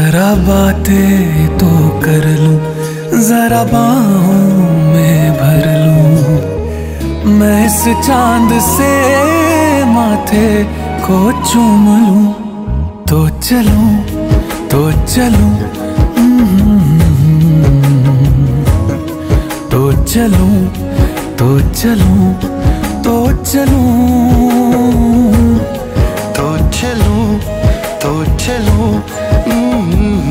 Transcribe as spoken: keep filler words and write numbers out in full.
जरा बातें तो कर लूं, जरा बाहों में भर लूं, मैं इस चांद से माथे को चूम लूं। तो चलूं तो चलूं, तो चलूं तो चलूं तो चलूं।